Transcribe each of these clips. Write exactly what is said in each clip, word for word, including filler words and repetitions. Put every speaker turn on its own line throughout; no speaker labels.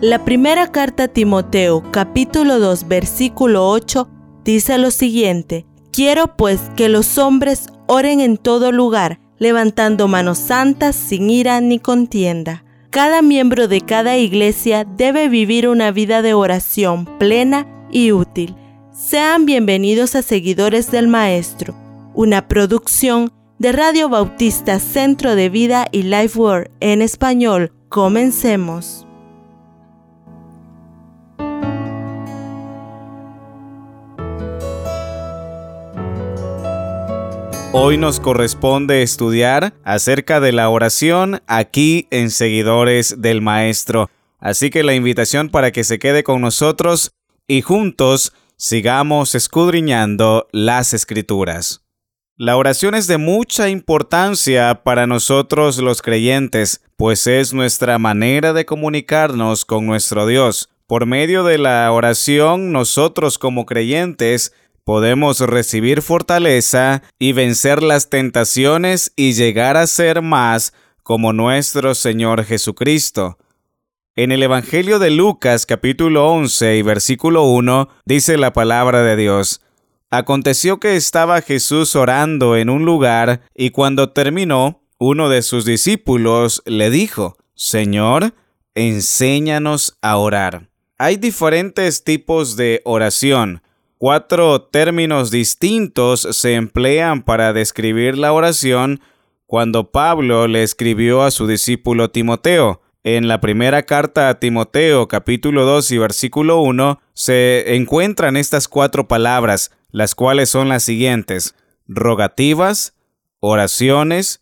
La primera carta a Timoteo, capítulo dos, versículo ocho, dice lo siguiente: Quiero pues que los hombres oren en todo lugar, levantando manos santas sin ira ni contienda. Cada miembro de cada iglesia debe vivir una vida de oración plena y útil. Sean bienvenidos a Seguidores del Maestro, una producción de Radio Bautista Centro de Vida y Life Word en español. Comencemos.
Hoy nos corresponde estudiar acerca de la oración aquí en Seguidores del Maestro. Así que la invitación para que se quede con nosotros y juntos sigamos escudriñando las Escrituras. La oración es de mucha importancia para nosotros los creyentes, pues es nuestra manera de comunicarnos con nuestro Dios. Por medio de la oración, nosotros como creyentes podemos recibir fortaleza y vencer las tentaciones y llegar a ser más como nuestro Señor Jesucristo. En el Evangelio de Lucas, capítulo once y versículo uno, dice la palabra de Dios: Aconteció que estaba Jesús orando en un lugar, y cuando terminó, uno de sus discípulos le dijo: Señor, enséñanos a orar. Hay diferentes tipos de oración. Cuatro términos distintos se emplean para describir la oración cuando Pablo le escribió a su discípulo Timoteo. En la primera carta a Timoteo, capítulo dos y versículo uno, se encuentran estas cuatro palabras, las cuales son las siguientes: rogativas, oraciones,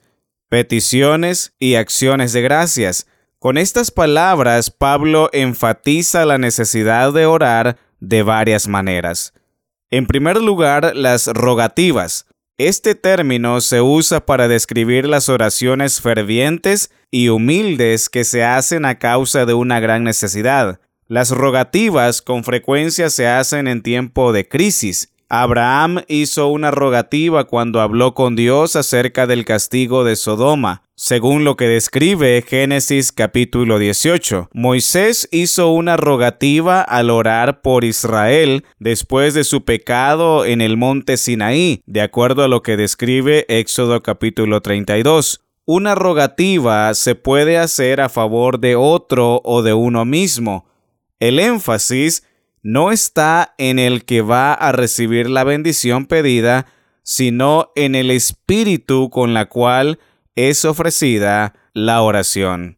peticiones y acciones de gracias. Con estas palabras, Pablo enfatiza la necesidad de orar de varias maneras. En primer lugar, las rogativas. Este término se usa para describir las oraciones fervientes y humildes que se hacen a causa de una gran necesidad. Las rogativas con frecuencia se hacen en tiempo de crisis. Abraham hizo una rogativa cuando habló con Dios acerca del castigo de Sodoma, según lo que describe Génesis capítulo dieciocho. Moisés hizo una rogativa al orar por Israel después de su pecado en el monte Sinaí, de acuerdo a lo que describe Éxodo capítulo treinta y dos. Una rogativa se puede hacer a favor de otro o de uno mismo. El énfasis no está en el que va a recibir la bendición pedida, sino en el espíritu con la cual es ofrecida la oración.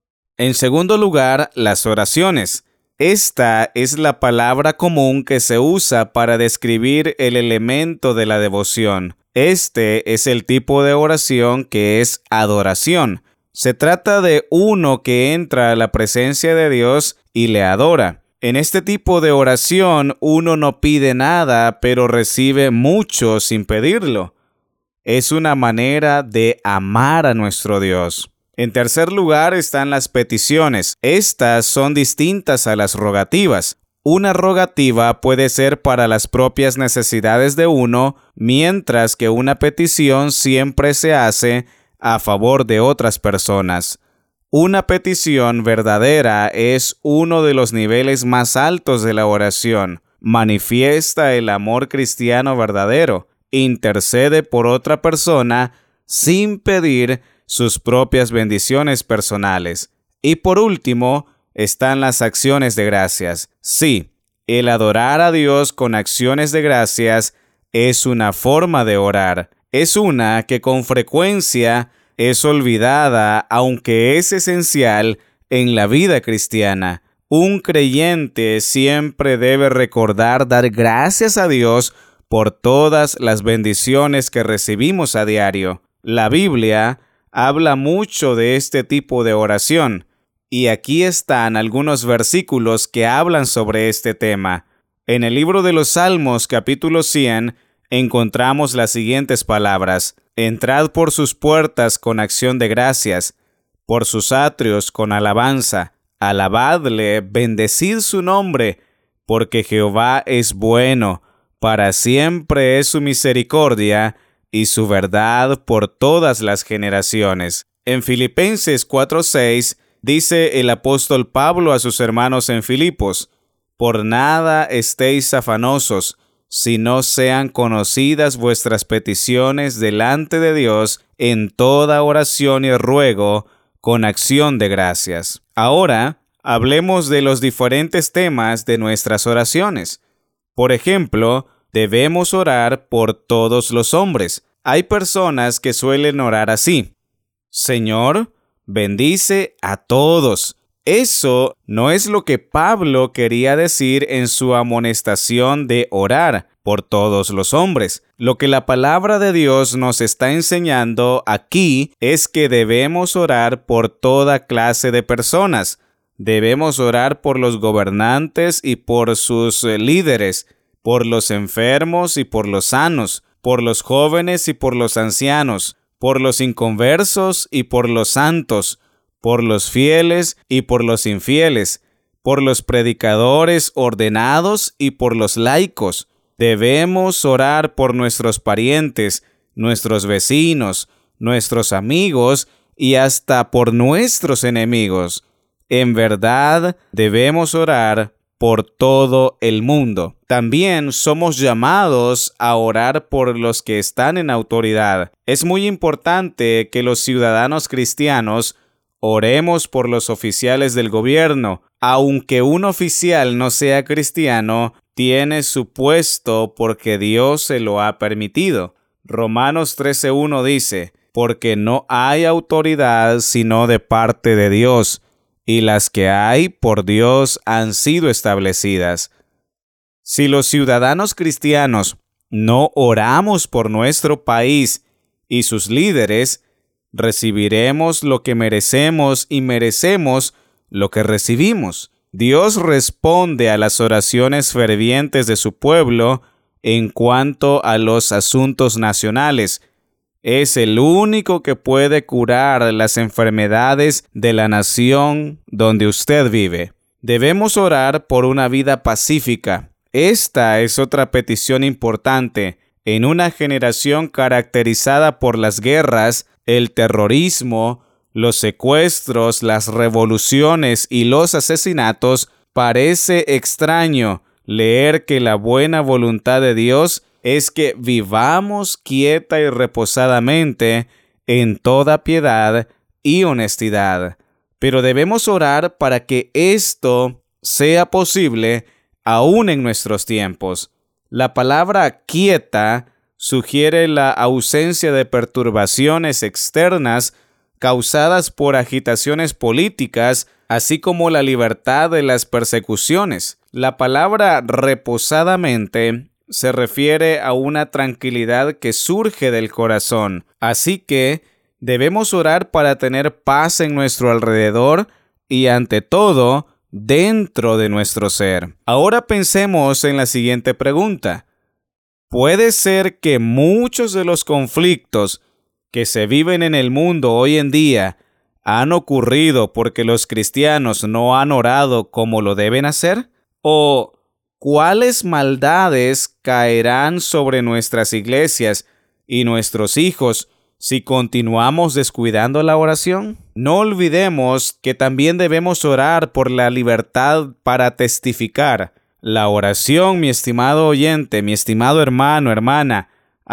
En segundo lugar, las oraciones. Esta es la palabra común que se usa para describir el elemento de la devoción. Este es el tipo de oración que es adoración. Se trata de uno que entra a la presencia de Dios y le adora. En este tipo de oración, uno no pide nada, pero recibe mucho sin pedirlo. Es una manera de amar a nuestro Dios. En tercer lugar están las peticiones. Estas son distintas a las rogativas. Una rogativa puede ser para las propias necesidades de uno, mientras que una petición siempre se hace a favor de otras personas. Una petición verdadera es uno de los niveles más altos de la oración. Manifiesta el amor cristiano verdadero. Intercede por otra persona sin pedir sus propias bendiciones personales. Y por último, están las acciones de gracias. Sí, el adorar a Dios con acciones de gracias es una forma de orar. Es una que con frecuencia es olvidada, aunque es esencial en la vida cristiana. Un creyente siempre debe recordar dar gracias a Dios por todas las bendiciones que recibimos a diario. La Biblia habla mucho de este tipo de oración, y aquí están algunos versículos que hablan sobre este tema. En el libro de los Salmos, capítulo cien, encontramos las siguientes palabras: Entrad por sus puertas con acción de gracias, por sus atrios con alabanza. Alabadle, bendecid su nombre, porque Jehová es bueno, para siempre es su misericordia y su verdad por todas las generaciones. En Filipenses cuatro seis Dice el apóstol Pablo a sus hermanos en Filipos: por nada estéis afanosos, si no sean conocidas vuestras peticiones delante de Dios en toda oración y ruego, con acción de gracias. Ahora, hablemos de los diferentes temas de nuestras oraciones. Por ejemplo, debemos orar por todos los hombres. Hay personas que suelen orar así: Señor, bendice a todos. Eso no es lo que Pablo quería decir en su amonestación de orar por todos los hombres. Lo que la palabra de Dios nos está enseñando aquí es que debemos orar por toda clase de personas. Debemos orar por los gobernantes y por sus líderes, por los enfermos y por los sanos, por los jóvenes y por los ancianos, por los inconversos y por los santos, por los fieles y por los infieles, por los predicadores ordenados y por los laicos. Debemos orar por nuestros parientes, nuestros vecinos, nuestros amigos y hasta por nuestros enemigos. En verdad, debemos orar por todo el mundo. También somos llamados a orar por los que están en autoridad. Es muy importante que los ciudadanos cristianos oremos por los oficiales del gobierno. Aunque un oficial no sea cristiano, tiene su puesto porque Dios se lo ha permitido. Romanos trece uno dice: porque no hay autoridad sino de parte de Dios, y las que hay por Dios han sido establecidas. Si los ciudadanos cristianos no oramos por nuestro país y sus líderes, recibiremos lo que merecemos y merecemos lo que recibimos. Dios responde a las oraciones fervientes de su pueblo en cuanto a los asuntos nacionales. Es el único que puede curar las enfermedades de la nación donde usted vive. Debemos orar por una vida pacífica. Esta es otra petición importante. En una generación caracterizada por las guerras, el terrorismo, los secuestros, las revoluciones y los asesinatos, parece extraño leer que la buena voluntad de Dios es que vivamos quieta y reposadamente en toda piedad y honestidad. Pero debemos orar para que esto sea posible aún en nuestros tiempos. La palabra quieta sugiere la ausencia de perturbaciones externas causadas por agitaciones políticas, así como la libertad de las persecuciones. La palabra reposadamente se refiere a una tranquilidad que surge del corazón. Así que debemos orar para tener paz en nuestro alrededor y, ante todo, dentro de nuestro ser. Ahora pensemos en la siguiente pregunta. ¿Puede ser que muchos de los conflictos que se viven en el mundo hoy en día han ocurrido porque los cristianos no han orado como lo deben hacer? ¿O cuáles maldades caerán sobre nuestras iglesias y nuestros hijos si continuamos descuidando la oración? No olvidemos que también debemos orar por la libertad para testificar. La oración, mi estimado oyente, mi estimado hermano, hermana,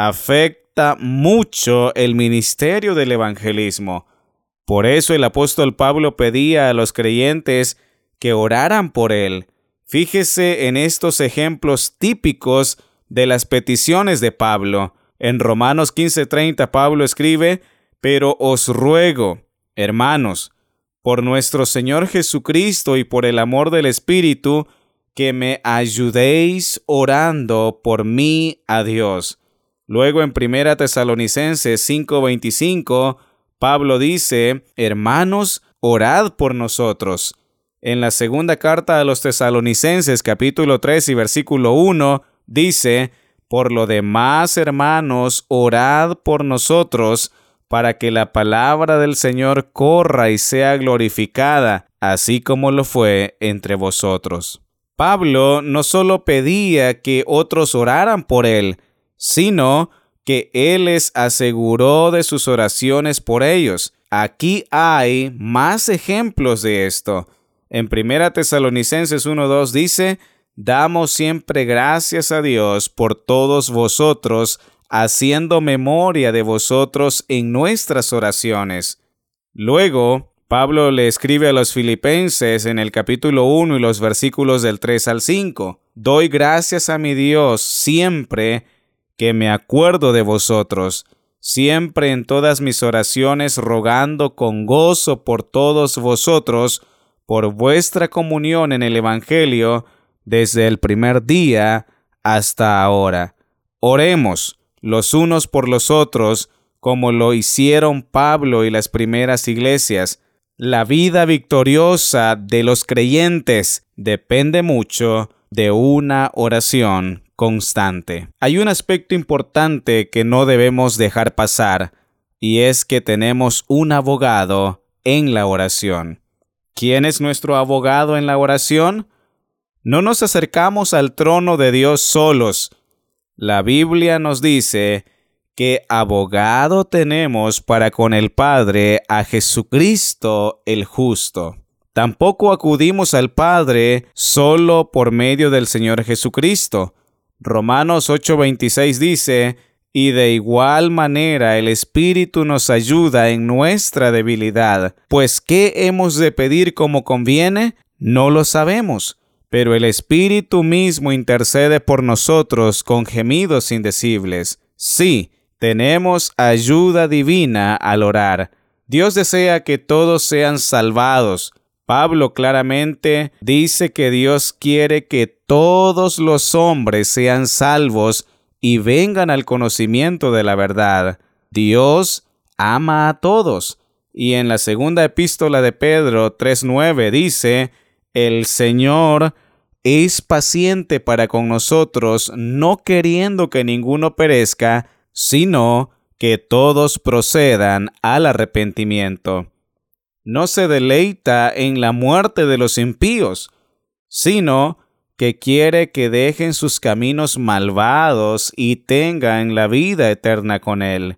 afecta mucho el ministerio del evangelismo. Por eso el apóstol Pablo pedía a los creyentes que oraran por él. Fíjese en estos ejemplos típicos de las peticiones de Pablo. En Romanos quince treinta Pablo escribe: pero os ruego, hermanos, por nuestro Señor Jesucristo y por el amor del Espíritu, que me ayudéis orando por mí a Dios. Luego en Primera Tesalonicenses cinco veinticinco, Pablo dice: hermanos, orad por nosotros. En la segunda carta a los Tesalonicenses, capítulo tres y versículo uno, dice: por lo demás, hermanos, orad por nosotros, para que la palabra del Señor corra y sea glorificada, así como lo fue entre vosotros. Pablo no solo pedía que otros oraran por él, sino que él les aseguró de sus oraciones por ellos. aquí hay más ejemplos de esto. En Primera Tesalonicenses uno dos dice: damos siempre gracias a Dios por todos vosotros, haciendo memoria de vosotros en nuestras oraciones. Luego, Pablo le escribe a los Filipenses en el capítulo uno y los versículos del tres al cinco. Doy gracias a mi Dios siempre que me acuerdo de vosotros, siempre en todas mis oraciones rogando con gozo por todos vosotros, por vuestra comunión en el Evangelio, desde el primer día hasta ahora. Oremos los unos por los otros, como lo hicieron Pablo y las primeras iglesias. La vida victoriosa de los creyentes depende mucho de una oración constante. Hay un aspecto importante que no debemos dejar pasar, y es que tenemos un abogado en la oración. ¿Quién es nuestro abogado en la oración? No nos acercamos al trono de Dios solos. La Biblia nos dice que abogado tenemos para con el Padre a Jesucristo el justo. Tampoco acudimos al Padre solo por medio del Señor Jesucristo. Romanos ocho veintiséis dice: y de igual manera el Espíritu nos ayuda en nuestra debilidad, pues ¿qué hemos de pedir como conviene? No lo sabemos, pero el Espíritu mismo intercede por nosotros con gemidos indecibles. Sí, tenemos ayuda divina al orar. Dios desea que todos sean salvados. Pablo claramente dice que Dios quiere que todos los hombres sean salvos y vengan al conocimiento de la verdad. Dios ama a todos. Y en la segunda epístola de Pedro tres nueve dice: el Señor es paciente para con nosotros, no queriendo que ninguno perezca, sino que todos procedan al arrepentimiento. No se deleita en la muerte de los impíos, sino que quiere que dejen sus caminos malvados y tengan la vida eterna con Él.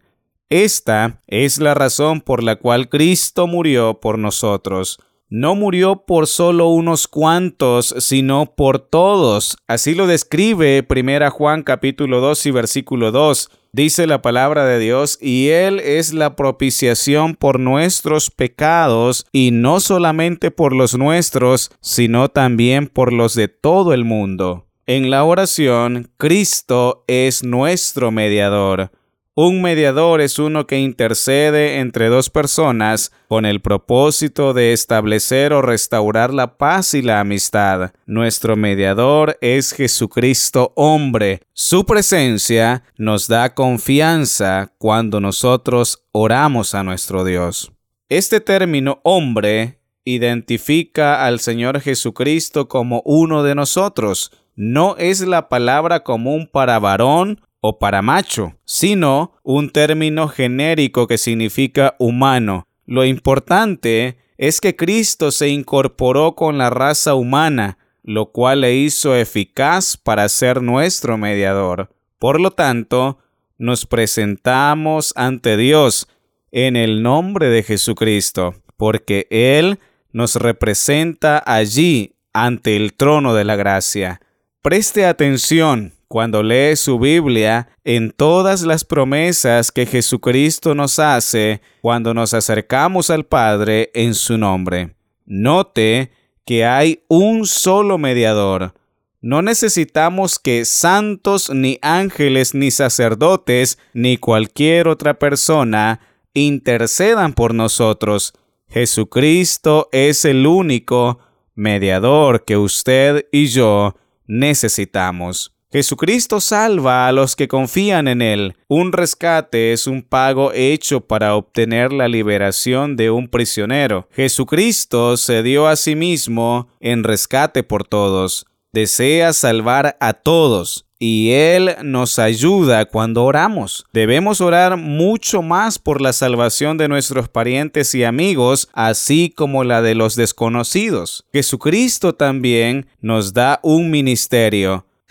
Esta es la razón por la cual Cristo murió por nosotros. No murió por solo unos cuantos, sino por todos. Así lo describe Primera Juan capítulo dos y versículo dos. Dice la palabra de Dios: y Él es la propiciación por nuestros pecados, y no solamente por los nuestros, sino también por los de todo el mundo. En la oración, Cristo es nuestro mediador. Un mediador es uno que intercede entre dos personas con el propósito de establecer o restaurar la paz y la amistad. Nuestro mediador es Jesucristo hombre. Su presencia nos da confianza cuando nosotros oramos a nuestro Dios. Este término hombre identifica al Señor Jesucristo como uno de nosotros. No es la palabra común para varón o para macho, sino un término genérico que significa humano. Lo importante es que Cristo se incorporó con la raza humana, lo cual le hizo eficaz para ser nuestro mediador. Por lo tanto, nos presentamos ante Dios en el nombre de Jesucristo, porque Él nos representa allí ante el trono de la gracia. Preste atención cuando lee su Biblia en todas las promesas que Jesucristo nos hace cuando nos acercamos al Padre en su nombre. Note que hay un solo mediador. No necesitamos que santos, ni ángeles, ni sacerdotes, ni cualquier otra persona intercedan por nosotros. Jesucristo es el único mediador que usted y yo necesitamos. Jesucristo salva a los que confían en Él. Un rescate es un pago hecho para obtener la liberación de un prisionero. Jesucristo se dio a sí mismo en rescate por todos. Desea salvar a todos, y Él nos ayuda cuando oramos. Debemos orar mucho más por la salvación de nuestros parientes y amigos, así como la de los desconocidos. Jesucristo también nos da un ministerio.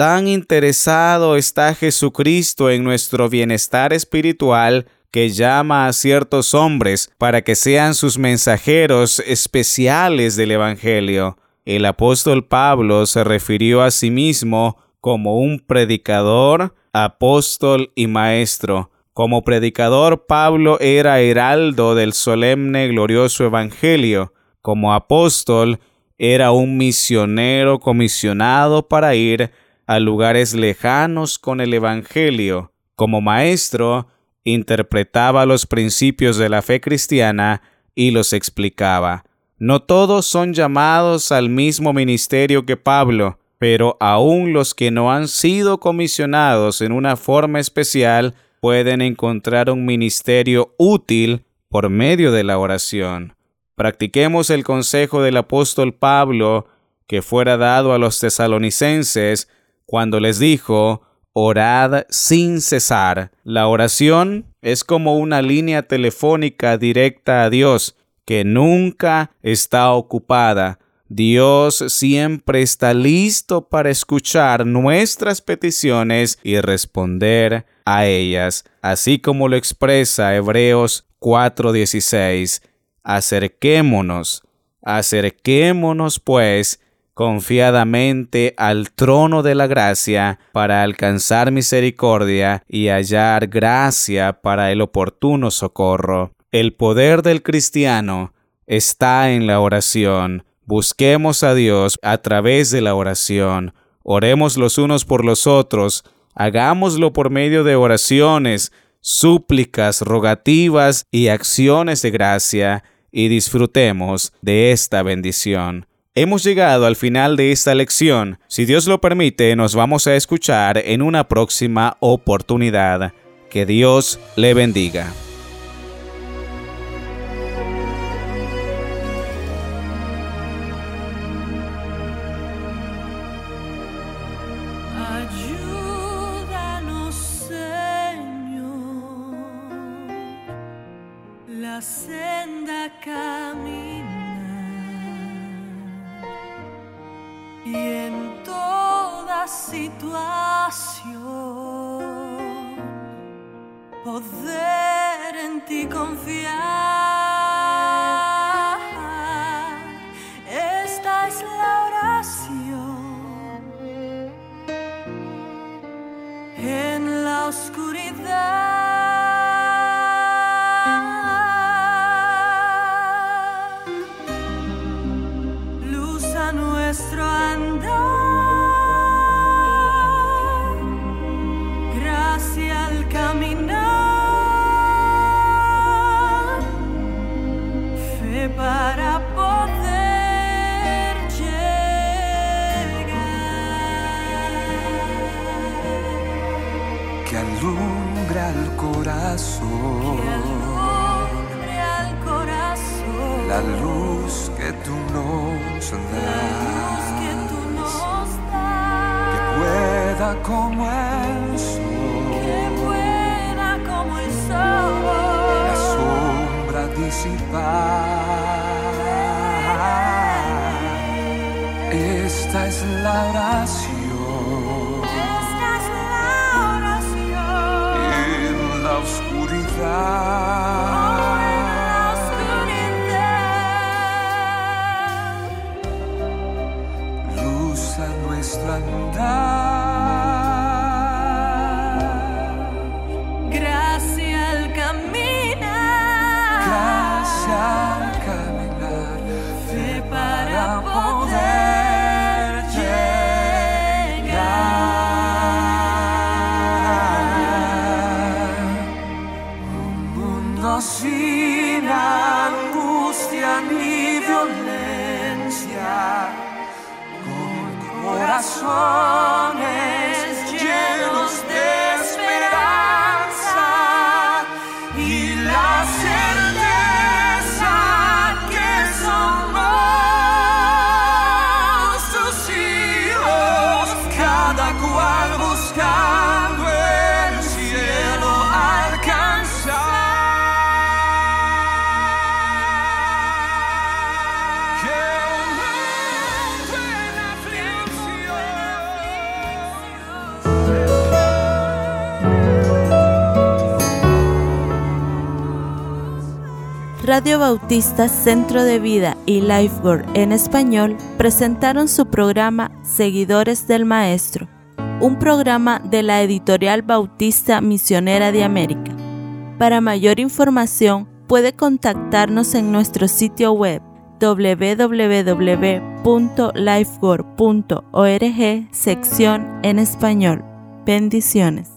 Tan interesado está Jesucristo en nuestro bienestar espiritual que llama a ciertos hombres para que sean sus mensajeros especiales del Evangelio. El apóstol Pablo se refirió a sí mismo como un predicador, apóstol y maestro. Como predicador, Pablo era heraldo del solemne glorioso Evangelio. Como apóstol, era un misionero comisionado para ir a lugares lejanos con el Evangelio. Como maestro, interpretaba los principios de la fe cristiana y los explicaba. No todos son llamados al mismo ministerio que Pablo, pero aún los que no han sido comisionados en una forma especial pueden encontrar un ministerio útil por medio de la oración. Practiquemos el consejo del apóstol Pablo que fuera dado a los tesalonicenses cuando les dijo: orad sin cesar. La oración es como una línea telefónica directa a Dios que nunca está ocupada. Dios siempre está listo para escuchar nuestras peticiones y responder a ellas, así como lo expresa Hebreos cuatro dieciséis. Acerquémonos, acerquémonos pues confiadamente al trono de la gracia para alcanzar misericordia y hallar gracia para el oportuno socorro. El poder del cristiano está en la oración. Busquemos a Dios a través de la oración. Oremos los unos por los otros. Hagámoslo por medio de oraciones, súplicas, rogativas y acciones de gracia, y disfrutemos de esta bendición. Hemos llegado al final de esta lección. Si Dios lo permite, nos vamos a escuchar en una próxima oportunidad. Que Dios le bendiga.
Ayúdanos, Señor, la senda caminar, y en toda situación poder en ti confiar. Esta es la oración en la oscuridad. Luz a nuestro andar, gracia al caminar, fe para poder llegar.
Que alumbra el corazón,
Que alumbre al corazón
la luz que tú nos
la luz que
das,
tú nos
que
das,
pueda como el
que
sol
pueda como el sol
la sombra disipar. Esta es la oración
Esta es la oración
en la oscuridad.
oh, en la oscuridad.
Luz a nuestro andar,
Gracia al caminar,
gracia al caminar,
fe
para
para
poder
poder
llegar. Un mundo sin angustia ni violencia, con corazones llenos de esperanza y la certeza que somos tus hijos, cada cual buscando el cielo alcanzar. Que un mundo en aflicción
Radio Bautista Centro de Vida y Lifeworld en español presentaron su programa Seguidores del Maestro, un programa de la editorial Bautista Misionera de América. Para mayor información, puede contactarnos en nuestro sitio web doble u doble u doble u punto lifeworld punto org, sección en español. Bendiciones.